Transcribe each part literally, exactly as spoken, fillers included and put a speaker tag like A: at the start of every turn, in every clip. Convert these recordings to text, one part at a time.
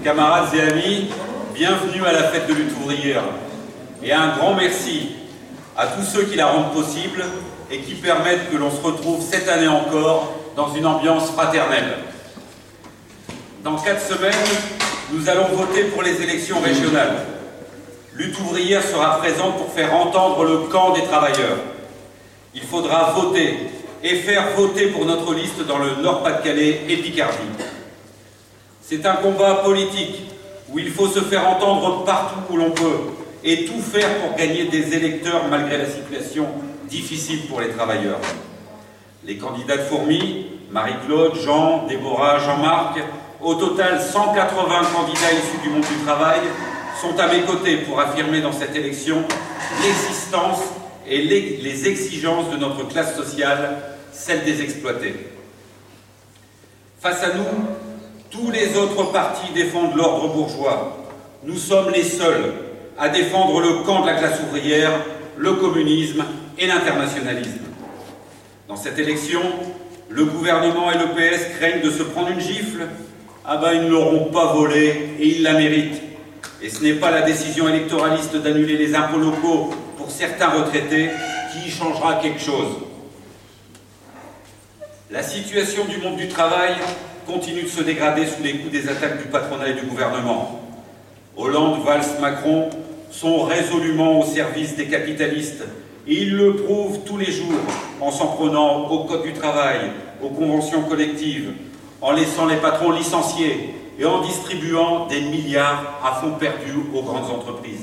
A: Camarades et amis, bienvenue à la fête de lutte ouvrière. Et un grand merci à tous ceux qui la rendent possible et qui permettent que l'on se retrouve cette année encore dans une ambiance fraternelle. Dans quatre semaines, nous allons voter pour les élections régionales. Lutte ouvrière sera présente pour faire entendre le camp des travailleurs. Il faudra voter et faire voter pour notre liste dans le Nord-Pas-de-Calais et Picardie. C'est un combat politique où il faut se faire entendre partout où l'on peut et tout faire pour gagner des électeurs malgré la situation difficile pour les travailleurs. Les candidats de fourmi, Marie-Claude, Jean, Déborah, Jean-Marc, au total cent quatre-vingts candidats issus du monde du travail, sont à mes côtés pour affirmer dans cette élection l'existence et les, les exigences de notre classe sociale, celle des exploités. Face à nous, tous les autres partis défendent l'ordre bourgeois. Nous sommes les seuls à défendre le camp de la classe ouvrière, le communisme et l'internationalisme. Dans cette élection, le gouvernement et le P S craignent de se prendre une gifle. Ah ben, ils ne l'auront pas volée et ils la méritent. Et ce n'est pas la décision électoraliste d'annuler les impôts locaux pour certains retraités qui y changera quelque chose. La situation du monde du travail continue de se dégrader sous les coups des attaques du patronat et du gouvernement. Hollande, Valls, Macron sont résolument au service des capitalistes et ils le prouvent tous les jours en s'en prenant au code du travail, aux conventions collectives, en laissant les patrons licenciés et en distribuant des milliards à fonds perdus aux grandes entreprises.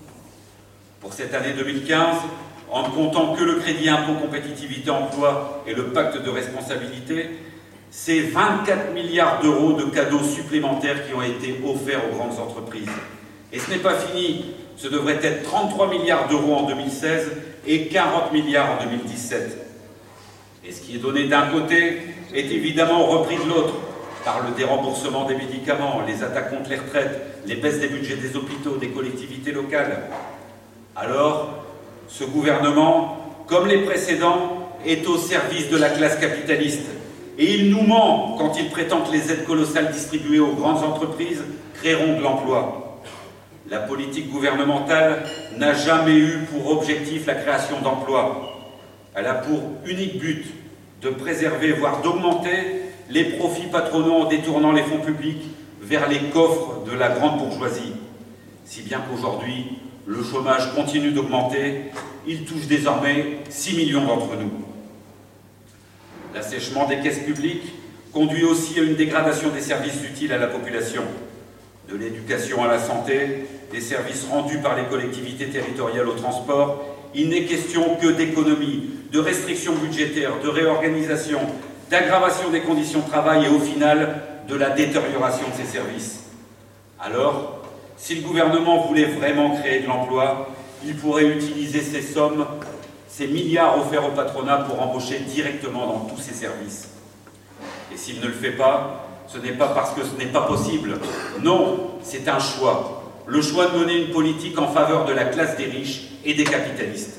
A: Pour cette année deux mille quinze, en ne comptant que le crédit impôt compétitivité emploi et le pacte de responsabilité, c'est vingt-quatre milliards d'euros de cadeaux supplémentaires qui ont été offerts aux grandes entreprises. Et ce n'est pas fini, ce devrait être trente-trois milliards d'euros en deux mille seize et quarante milliards en deux mille dix-sept. Et ce qui est donné d'un côté est évidemment repris de l'autre, par le déremboursement des médicaments, les attaques contre les retraites, les baisses des budgets des hôpitaux, des collectivités locales. Alors, ce gouvernement, comme les précédents, est au service de la classe capitaliste. Et il nous ment quand il prétend que les aides colossales distribuées aux grandes entreprises créeront de l'emploi. La politique gouvernementale n'a jamais eu pour objectif la création d'emplois. Elle a pour unique but de préserver, voire d'augmenter, les profits patronaux en détournant les fonds publics vers les coffres de la grande bourgeoisie. Si bien qu'aujourd'hui, le chômage continue d'augmenter, il touche désormais six millions d'entre nous. L'assèchement des caisses publiques conduit aussi à une dégradation des services utiles à la population. De l'éducation à la santé, des services rendus par les collectivités territoriales au transport, il n'est question que d'économie, de restrictions budgétaires, de réorganisation, d'aggravation des conditions de travail et au final, de la détérioration de ces services. Alors, si le gouvernement voulait vraiment créer de l'emploi, il pourrait utiliser ces sommes, ces milliards offerts au patronat pour embaucher directement dans tous ces services. Et s'il ne le fait pas, ce n'est pas parce que ce n'est pas possible. Non, c'est un choix. Le choix de mener une politique en faveur de la classe des riches et des capitalistes.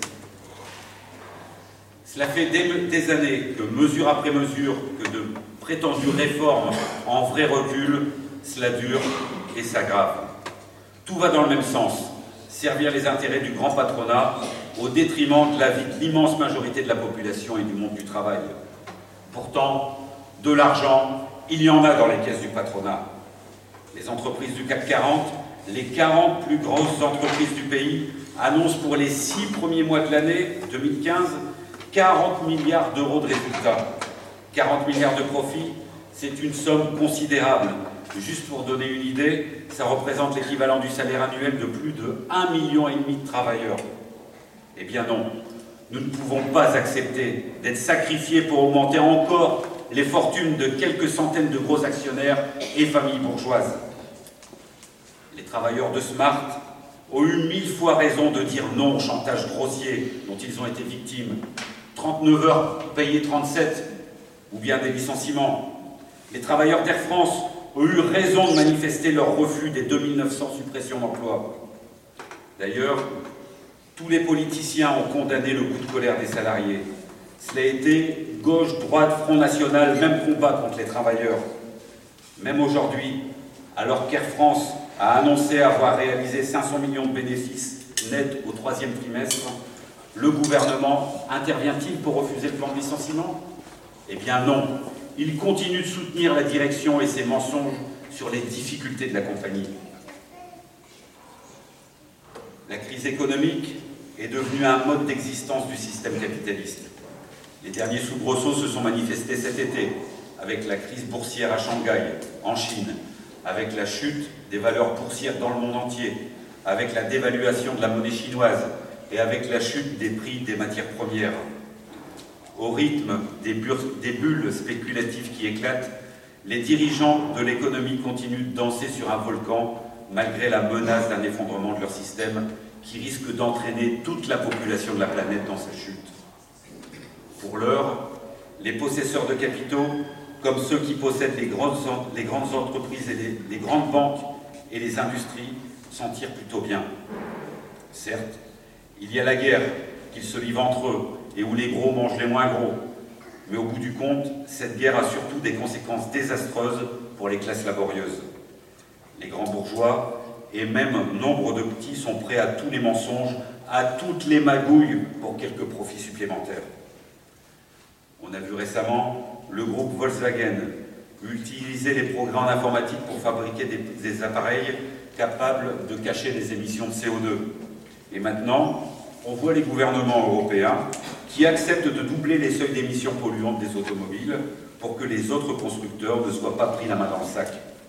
A: Cela fait des, des années que, mesure après mesure, que de prétendues réformes en vrai recul, cela dure et s'aggrave. Tout va dans le même sens, servir les intérêts du grand patronat au détriment de la vie de l'immense majorité de la population et du monde du travail. Pourtant, de l'argent, il y en a dans les caisses du patronat. Les entreprises du CAC quarante, les quarante plus grosses entreprises du pays, annoncent pour les six premiers mois de l'année deux mille quinze quarante milliards d'euros de résultats. quarante milliards de profits, c'est une somme considérable. Juste pour donner une idée, ça représente l'équivalent du salaire annuel de plus de un virgule cinq million de travailleurs. Eh bien non, nous ne pouvons pas accepter d'être sacrifiés pour augmenter encore les fortunes de quelques centaines de gros actionnaires et familles bourgeoises. Les travailleurs de Smart ont eu mille fois raison de dire non au chantage grossier dont ils ont été victimes. trente-neuf heures payées trente-sept, ou bien des licenciements. Les travailleurs d'Air France ont eu raison de manifester leur refus des deux mille neuf cents suppressions d'emplois. D'ailleurs, tous les politiciens ont condamné le coup de colère des salariés. Cela a été gauche, droite, Front National, même combat contre les travailleurs. Même aujourd'hui, Alors qu'Air France a annoncé avoir réalisé cinq cents millions de bénéfices nets au troisième trimestre, le gouvernement intervient-il pour refuser le plan de licenciement? Eh bien non, il continue de soutenir la direction et ses mensonges sur les difficultés de la compagnie. La crise économique est devenue un mode d'existence du système capitaliste. Les derniers soubresauts se sont manifestés cet été, avec la crise boursière à Shanghai, en Chine, avec la chute des valeurs boursières dans le monde entier, avec la dévaluation de la monnaie chinoise et avec la chute des prix des matières premières. Au rythme des, des bulles spéculatives qui éclatent, les dirigeants de l'économie continuent de danser sur un volcan malgré la menace d'un effondrement de leur système qui risque d'entraîner toute la population de la planète dans sa chute. Pour l'heure, les possesseurs de capitaux, comme ceux qui possèdent les grandes, les grandes entreprises et les, les grandes banques et les industries, s'en tirent plutôt bien. Certes, il y a la guerre qu'ils se livrent entre eux et où les gros mangent les moins gros. Mais au bout du compte, cette guerre a surtout des conséquences désastreuses pour les classes laborieuses. Les grands bourgeois et même nombre de petits sont prêts à tous les mensonges, à toutes les magouilles pour quelques profits supplémentaires. On a vu récemment le groupe Volkswagen utiliser les progrès en informatique pour fabriquer des, des appareils capables de cacher les émissions de C O deux. Et maintenant, on voit les gouvernements européens qui acceptent de doubler les seuils d'émissions polluantes des automobiles pour que les autres constructeurs ne soient pas pris la main dans le sac.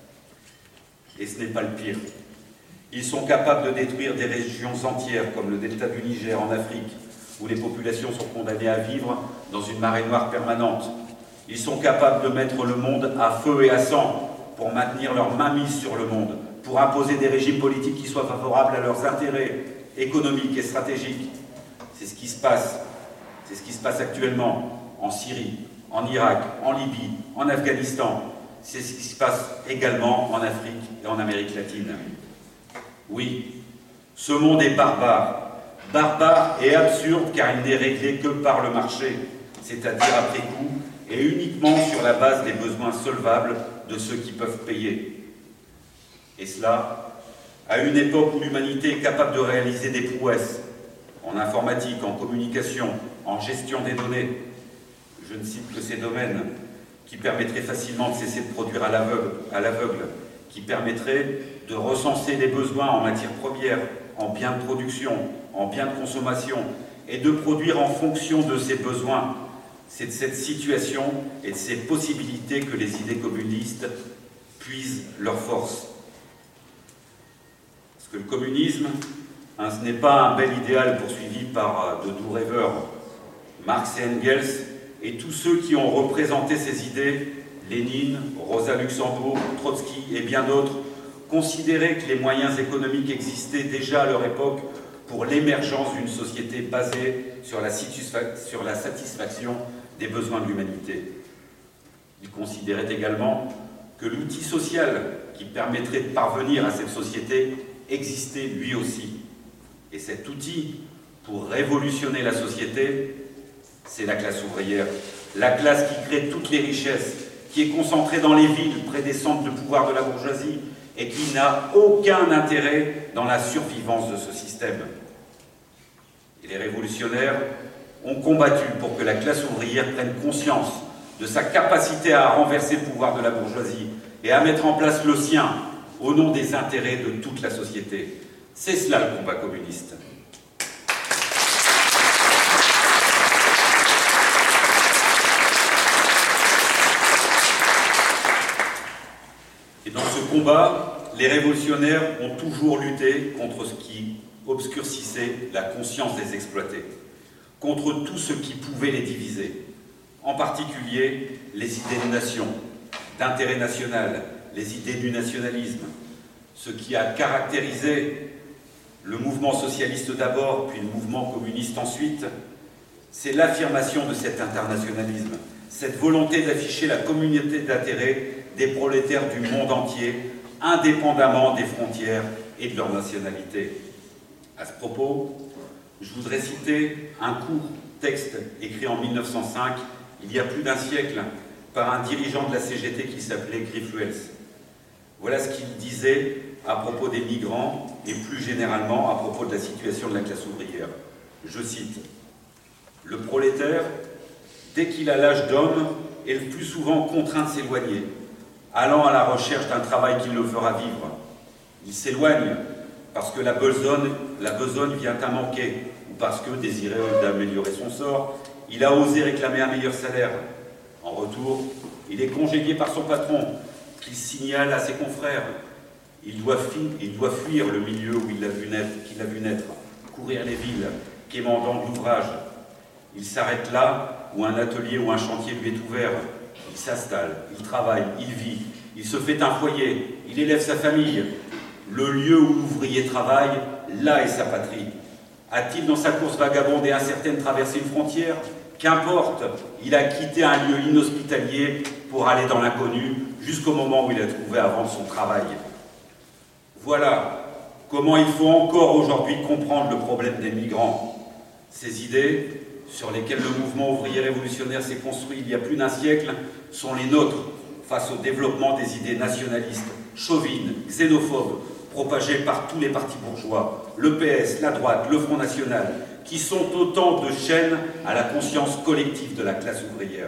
A: Et ce n'est pas le pire. Ils sont capables de détruire des régions entières, comme le delta du Niger en Afrique, où les populations sont condamnées à vivre dans une marée noire permanente. Ils sont capables de mettre le monde à feu et à sang pour maintenir leur mainmise sur le monde, pour imposer des régimes politiques qui soient favorables à leurs intérêts économiques et stratégiques. C'est ce qui se passe. C'est ce qui se passe actuellement en Syrie, en Irak, en Libye, en Afghanistan. C'est ce qui se passe également en Afrique et en Amérique latine. Oui, ce monde est barbare. Barbare et absurde car il n'est réglé que par le marché, c'est-à-dire après coup et uniquement sur la base des besoins solvables de ceux qui peuvent payer. Et cela, à une époque où l'humanité est capable de réaliser des prouesses en informatique, en communication, en gestion des données. Je ne cite que ces domaines qui permettraient facilement de cesser de produire à l'aveugle, qui permettraient de recenser les besoins en matières premières, en biens de production, en biens de consommation, et de produire en fonction de ces besoins. C'est de cette situation et de ces possibilités que les idées communistes puisent leur force. Parce que le communisme, hein, ce n'est pas un bel idéal poursuivi par de doux rêveurs. Marx et Engels et tous ceux qui ont représenté ces idées, Lénine, Rosa Luxembourg, Trotsky et bien d'autres, considéraient que les moyens économiques existaient déjà à leur époque pour l'émergence d'une société basée sur la, sur la satisfaction des besoins de l'humanité. Ils considéraient également que l'outil social qui permettrait de parvenir à cette société existait lui aussi. Et cet outil, pour révolutionner la société, c'est la classe ouvrière. La classe qui crée toutes les richesses, qui est concentrée dans les villes, près des centres de pouvoir de la bourgeoisie, et qui n'a aucun intérêt dans la survivance de ce système. Et les révolutionnaires ont combattu pour que la classe ouvrière prenne conscience de sa capacité à renverser le pouvoir de la bourgeoisie et à mettre en place le sien au nom des intérêts de toute la société. C'est cela le combat communiste. Et dans ce combat, les révolutionnaires ont toujours lutté contre ce qui obscurcissait la conscience des exploités, contre tout ce qui pouvait les diviser, en particulier les idées de nation, d'intérêt national, les idées du nationalisme. Ce qui a caractérisé le mouvement socialiste d'abord, puis le mouvement communiste ensuite, c'est l'affirmation de cet internationalisme, cette volonté d'afficher la communauté d'intérêt des prolétaires du monde entier, indépendamment des frontières et de leur nationalité. À ce propos, je voudrais citer un court texte écrit en mille neuf cent cinq, il y a plus d'un siècle, par un dirigeant de la C G T qui s'appelait Griff Wells. Voilà ce qu'il disait à propos des migrants et plus généralement à propos de la situation de la classe ouvrière. Je cite, « Le prolétaire, dès qu'il a l'âge d'homme, est le plus souvent contraint de s'éloigner, allant à la recherche d'un travail qui le fera vivre. Il s'éloigne parce que la besogne, la besogne vient à manquer, ou parce que, désireux d'améliorer son sort, il a osé réclamer un meilleur salaire. En retour, il est congédié par son patron, qu'il signale à ses confrères. Il doit, il doit fuir le milieu où il l'a vu naître, qu'il a vu naître, courir les villes, quémandant de l'ouvrage. Il s'arrête là où un atelier ou un chantier lui est ouvert. Il s'installe, il travaille, il vit, il se fait un foyer, il élève sa famille. Le lieu où l'ouvrier travaille, là est sa patrie. A-t-il dans sa course vagabonde et incertaine traversé une frontière? Qu'importe, il a quitté un lieu inhospitalier pour aller dans l'inconnu jusqu'au moment où il a trouvé à vendre son travail. Voilà comment il faut encore aujourd'hui comprendre le problème des migrants. Ces idées, sur lesquelles le mouvement ouvrier révolutionnaire s'est construit il y a plus d'un siècle, sont les nôtres face au développement des idées nationalistes, chauvines, xénophobes, propagées par tous les partis bourgeois, le P S, la droite, le Front National, qui sont autant de chaînes à la conscience collective de la classe ouvrière.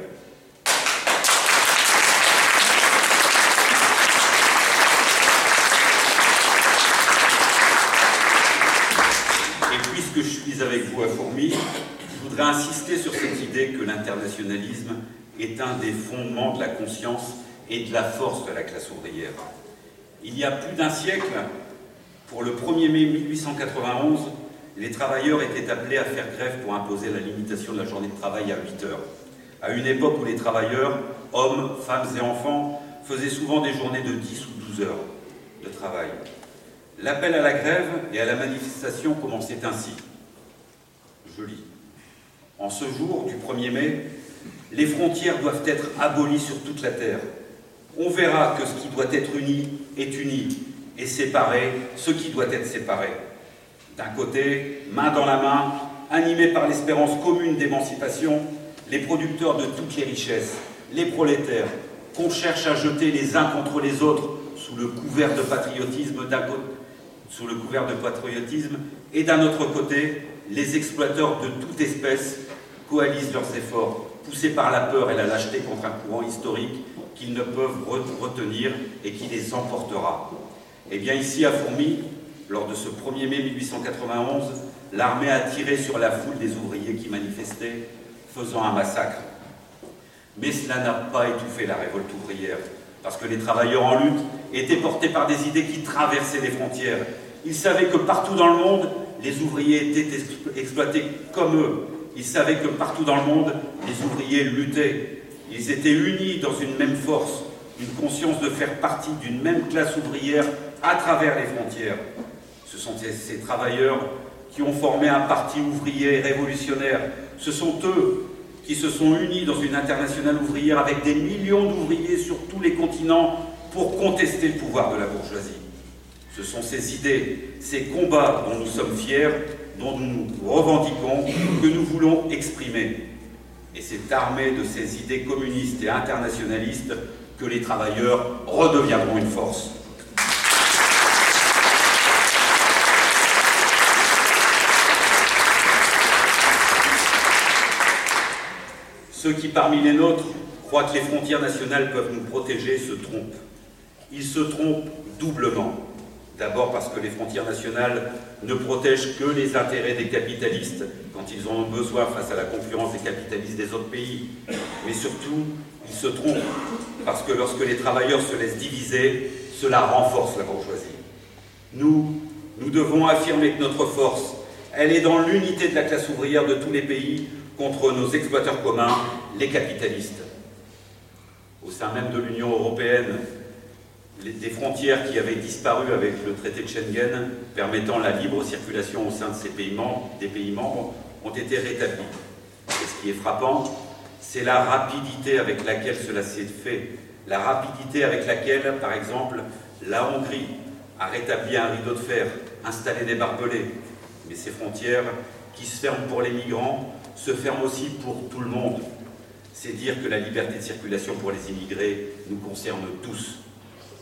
A: Et puisque je suis avec vous à Fourmi, je voudrais insister sur cette idée que l'internationalisme est un des fondements de la conscience et de la force de la classe ouvrière. Il y a plus d'un siècle, pour le premier mai mille huit cent quatre-vingt-onze, les travailleurs étaient appelés à faire grève pour imposer la limitation de la journée de travail à huit heures. À une époque où les travailleurs, hommes, femmes et enfants, faisaient souvent des journées de dix ou douze heures de travail. L'appel à la grève et à la manifestation commençait ainsi. Je lis. En ce jour du premier mai, les frontières doivent être abolies sur toute la terre. On verra que ce qui doit être uni est uni, et séparé, ce qui doit être séparé. D'un côté, main dans la main, animés par l'espérance commune d'émancipation, les producteurs de toutes les richesses, les prolétaires, qu'on cherche à jeter les uns contre les autres sous le couvert de patriotisme, d'un côté, sous le couvert de patriotisme, et d'un autre côté, les exploiteurs de toute espèce coalisent leurs efforts, poussés par la peur et la lâcheté contre un courant historique qu'ils ne peuvent retenir et qui les emportera. Eh bien ici à Fourmi, lors de ce premier mai mille huit cent quatre-vingt-onze, l'armée a tiré sur la foule des ouvriers qui manifestaient, faisant un massacre. Mais cela n'a pas étouffé la révolte ouvrière, parce que les travailleurs en lutte étaient portés par des idées qui traversaient les frontières. Ils savaient que partout dans le monde, les ouvriers étaient exploités comme eux. Ils savaient que partout dans le monde, les ouvriers luttaient. Ils étaient unis dans une même force, une conscience de faire partie d'une même classe ouvrière à travers les frontières. Ce sont ces, ces travailleurs qui ont formé un parti ouvrier révolutionnaire. Ce sont eux qui se sont unis dans une internationale ouvrière avec des millions d'ouvriers sur tous les continents pour contester le pouvoir de la bourgeoisie. Ce sont ces idées, ces combats dont nous sommes fiers, dont nous nous revendiquons, que nous voulons exprimer. Et c'est armé de ces idées communistes et internationalistes que les travailleurs redeviendront une force. Ceux qui, parmi les nôtres, croient que les frontières nationales peuvent nous protéger se trompent. Ils se trompent doublement. D'abord parce que les frontières nationales ne protègent que les intérêts des capitalistes quand ils en ont besoin face à la concurrence des capitalistes des autres pays. Mais surtout, ils se trompent parce que lorsque les travailleurs se laissent diviser, cela renforce la bourgeoisie. Nous, nous devons affirmer que notre force, elle est dans l'unité de la classe ouvrière de tous les pays contre nos exploiteurs communs, les capitalistes. Au sein même de l'Union européenne, des frontières qui avaient disparu avec le traité de Schengen, permettant la libre circulation au sein de ces pays membres, des pays membres, ont été rétablies. Et ce qui est frappant, c'est la rapidité avec laquelle cela s'est fait. La rapidité avec laquelle, par exemple, la Hongrie a rétabli un rideau de fer, installé des barbelés. Mais ces frontières, qui se ferment pour les migrants, se ferment aussi pour tout le monde. C'est dire que la liberté de circulation pour les immigrés nous concerne tous.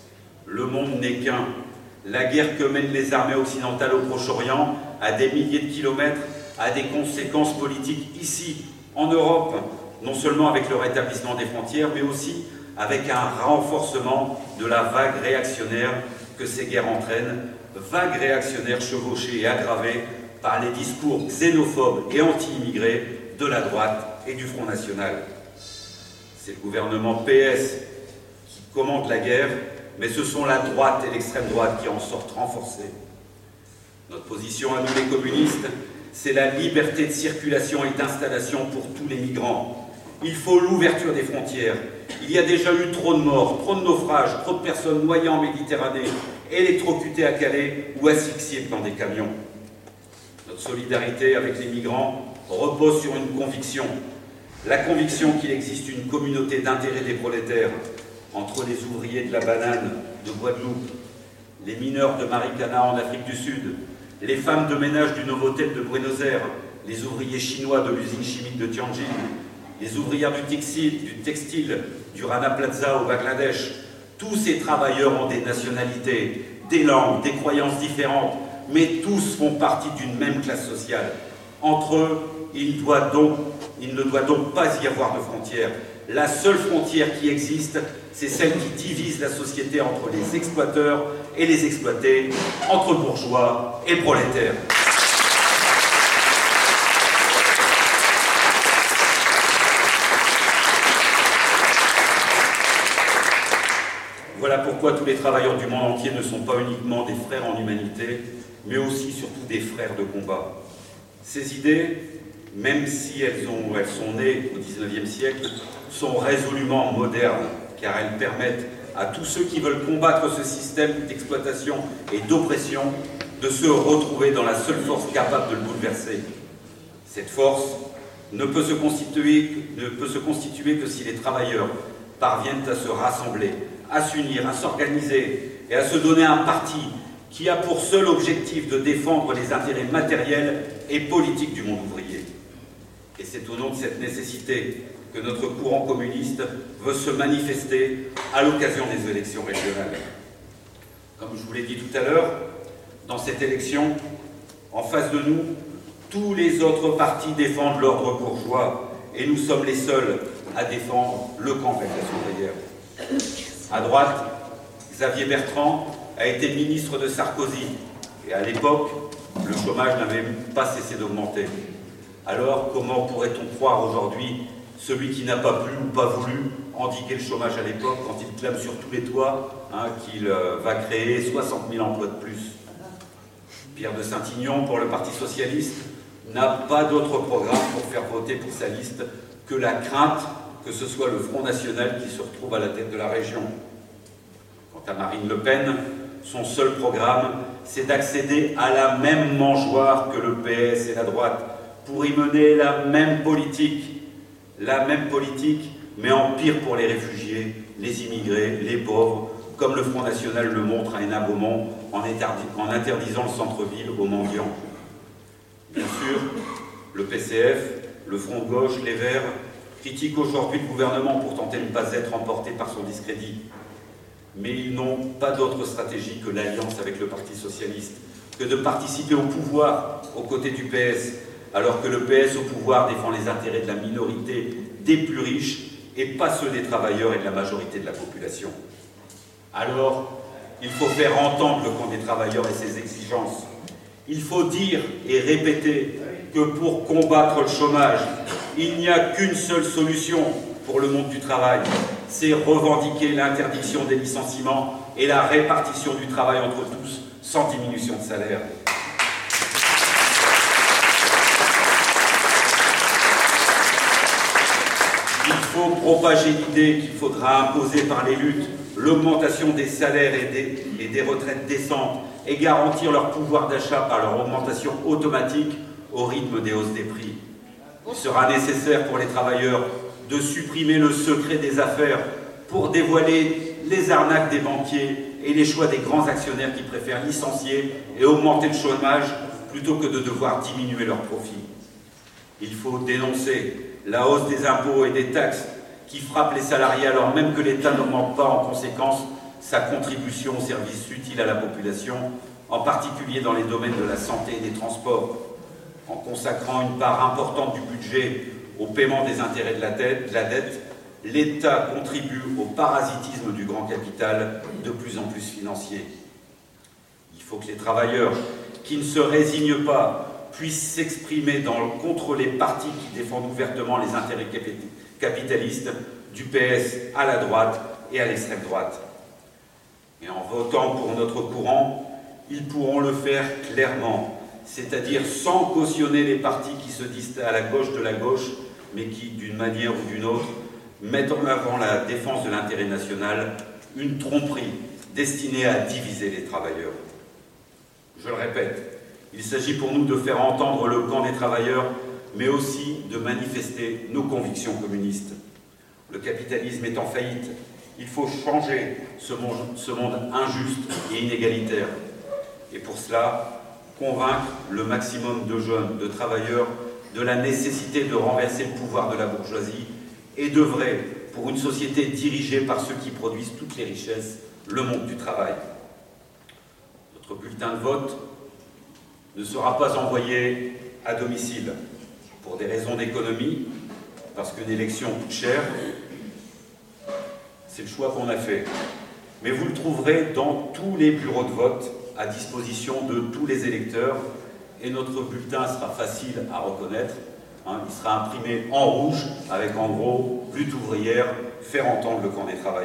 A: Le monde n'est qu'un. La guerre que mènent les armées occidentales au Proche-Orient, à des milliers de kilomètres, a des conséquences politiques ici, en Europe, non seulement avec le rétablissement des frontières, mais aussi avec un renforcement de la vague réactionnaire que ces guerres entraînent, vague réactionnaire chevauchée et aggravée par les discours xénophobes et anti-immigrés de la droite et du Front National. C'est le gouvernement P S qui commande la guerre, mais ce sont la droite et l'extrême droite qui en sortent renforcées. Notre position à nous les communistes, c'est la liberté de circulation et d'installation pour tous les migrants. Il faut l'ouverture des frontières. Il y a déjà eu trop de morts, trop de naufrages, trop de personnes noyées en Méditerranée, électrocutées à Calais ou asphyxiées dans des camions. Notre solidarité avec les migrants repose sur une conviction. La conviction qu'il existe une communauté d'intérêt des prolétaires entre les ouvriers de la banane de Guadeloupe, les mineurs de Marikana en Afrique du Sud, les femmes de ménage du Novotel de Buenos Aires, les ouvriers chinois de l'usine chimique de Tianjin, les ouvrières du textile, du textile du Rana Plaza au Bangladesh. Tous ces travailleurs ont des nationalités, des langues, des croyances différentes, mais tous font partie d'une même classe sociale. Entre eux, il, doit donc, il ne doit donc pas y avoir de frontières. La seule frontière qui existe, c'est celle qui divise la société entre les exploiteurs et les exploités, entre bourgeois et prolétaires. Voilà pourquoi tous les travailleurs du monde entier ne sont pas uniquement des frères en humanité, mais aussi surtout des frères de combat. Ces idées, même si elles, ont, elles sont nées au dix-neuvième siècle, sont résolument modernes, car elles permettent à tous ceux qui veulent combattre ce système d'exploitation et d'oppression de se retrouver dans la seule force capable de le bouleverser. Cette force ne peut se constituer, ne peut se constituer que si les travailleurs parviennent à se rassembler, à s'unir, à s'organiser et à se donner un parti qui a pour seul objectif de défendre les intérêts matériels et politiques du monde ouvrier. Et c'est au nom de cette nécessité que notre courant communiste veut se manifester à l'occasion des élections régionales. Comme je vous l'ai dit tout à l'heure, dans cette élection, en face de nous, tous les autres partis défendent l'ordre bourgeois et nous sommes les seuls à défendre le camp de la classe ouvrière. À droite, Xavier Bertrand a été ministre de Sarkozy et à l'époque, le chômage n'avait pas cessé d'augmenter. Alors, comment pourrait-on croire aujourd'hui celui qui n'a pas pu ou pas voulu endiguer le chômage à l'époque quand il clame sur tous les toits hein, qu'il euh, va créer soixante mille emplois de plus? Pierre de Saint-Ignon, pour le Parti socialiste, n'a pas d'autre programme pour faire voter pour sa liste que la crainte que ce soit le Front National qui se retrouve à la tête de la région. Quant à Marine Le Pen, son seul programme, c'est d'accéder à la même mangeoire que le P S et la droite, pour y mener la même politique, la même politique, mais en pire pour les réfugiés, les immigrés, les pauvres, comme le Front National le montre à Hénin-Beaumont en, en interdisant le centre-ville aux mendiants. Bien sûr, le P C F, le Front de gauche, les Verts, critiquent aujourd'hui le gouvernement pour tenter de ne pas être emporté par son discrédit. Mais ils n'ont pas d'autre stratégie que l'alliance avec le Parti socialiste, que de participer au pouvoir aux côtés du P S, alors que le P S au pouvoir défend les intérêts de la minorité des plus riches et pas ceux des travailleurs et de la majorité de la population. Alors, il faut faire entendre le camp des travailleurs et ses exigences. Il faut dire et répéter que pour combattre le chômage, il n'y a qu'une seule solution pour le monde du travail, c'est revendiquer l'interdiction des licenciements et la répartition du travail entre tous, sans diminution de salaire. Il faut propager l'idée qu'il faudra imposer par les luttes l'augmentation des salaires et des, et des retraites décentes et garantir leur pouvoir d'achat par leur augmentation automatique au rythme des hausses des prix. Il sera nécessaire pour les travailleurs de supprimer le secret des affaires pour dévoiler les arnaques des banquiers et les choix des grands actionnaires qui préfèrent licencier et augmenter le chômage plutôt que de devoir diminuer leurs profits. Il faut dénoncer la hausse des impôts et des taxes qui frappent les salariés alors même que l'État n'augmente pas en conséquence sa contribution aux services utiles à la population, en particulier dans les domaines de la santé et des transports. En consacrant une part importante du budget au paiement des intérêts de la dette, de la dette, l'État contribue au parasitisme du grand capital, de plus en plus financier. Il faut que les travailleurs qui ne se résignent pas puissent s'exprimer dans, contre les partis qui défendent ouvertement les intérêts capitalistes, du P S à la droite et à l'extrême droite. Et en votant pour notre courant, ils pourront le faire clairement, c'est-à-dire sans cautionner les partis qui se disent à la gauche de la gauche, mais qui, d'une manière ou d'une autre, mettent en avant la défense de l'intérêt national, une tromperie destinée à diviser les travailleurs. Je le répète, il s'agit pour nous de faire entendre le camp des travailleurs, mais aussi de manifester nos convictions communistes. Le capitalisme est en faillite. Il faut changer ce monde, ce monde injuste et inégalitaire. Et pour cela, convaincre le maximum de jeunes, de travailleurs, de la nécessité de renverser le pouvoir de la bourgeoisie et d'œuvrer pour une société dirigée par ceux qui produisent toutes les richesses, le monde du travail. Notre bulletin de vote ne sera pas envoyé à domicile pour des raisons d'économie, parce qu'une élection coûte cher. C'est le choix qu'on a fait. Mais vous le trouverez dans tous les bureaux de vote à disposition de tous les électeurs et notre bulletin sera facile à reconnaître. Hein, il sera imprimé en rouge avec en gros « Lutte ouvrière, faire entendre le camp des travailleurs ».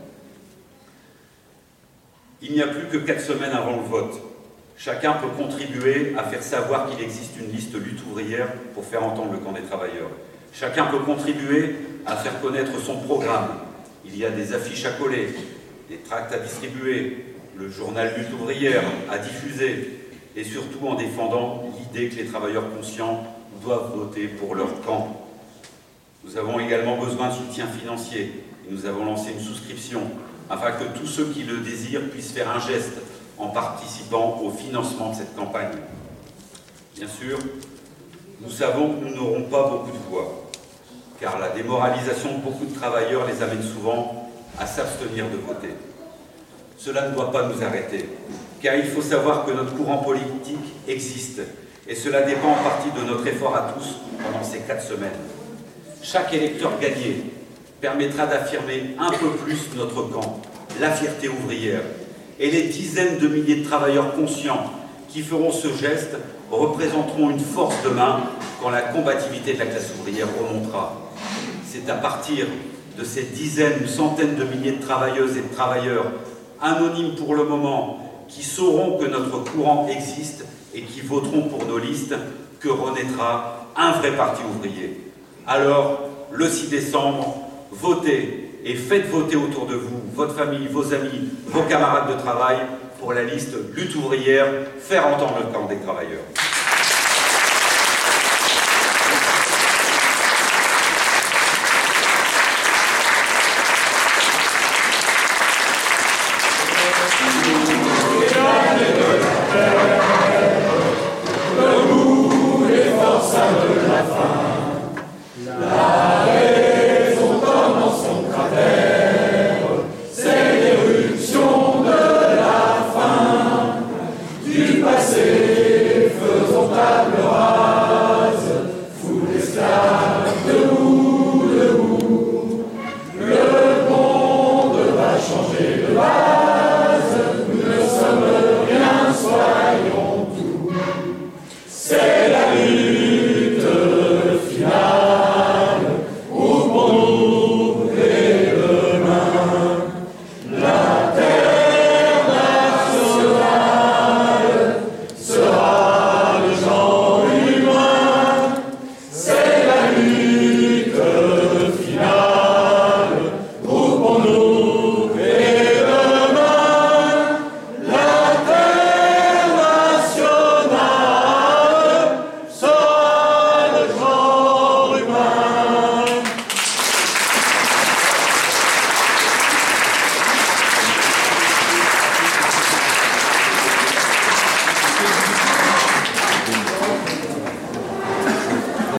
A: Il n'y a plus que quatre semaines avant le vote. Chacun peut contribuer à faire savoir qu'il existe une liste lutte ouvrière pour faire entendre le camp des travailleurs. Chacun peut contribuer à faire connaître son programme. Il y a des affiches à coller, des tracts à distribuer, le journal Lutte ouvrière à diffuser, et surtout en défendant l'idée que les travailleurs conscients doivent voter pour leur camp. Nous avons également besoin de soutien financier, et nous avons lancé une souscription, afin que tous ceux qui le désirent puissent faire un geste en participant au financement de cette campagne. Bien sûr, nous savons que nous n'aurons pas beaucoup de voix, car la démoralisation de beaucoup de travailleurs les amène souvent à s'abstenir de voter. Cela ne doit pas nous arrêter, car il faut savoir que notre courant politique existe, et cela dépend en partie de notre effort à tous pendant ces quatre semaines. Chaque électeur gagné permettra d'affirmer un peu plus notre camp, la fierté ouvrière, et les dizaines de milliers de travailleurs conscients qui feront ce geste représenteront une force de main quand la combativité de la classe ouvrière remontera. C'est à partir de ces dizaines ou centaines de milliers de travailleuses et de travailleurs, anonymes pour le moment, qui sauront que notre courant existe et qui voteront pour nos listes, que renaîtra un vrai parti ouvrier. Alors, le six décembre, votez et faites voter autour de vous, votre famille, vos amis, vos camarades de travail pour la liste lutte ouvrière, faire entendre le camp des travailleurs.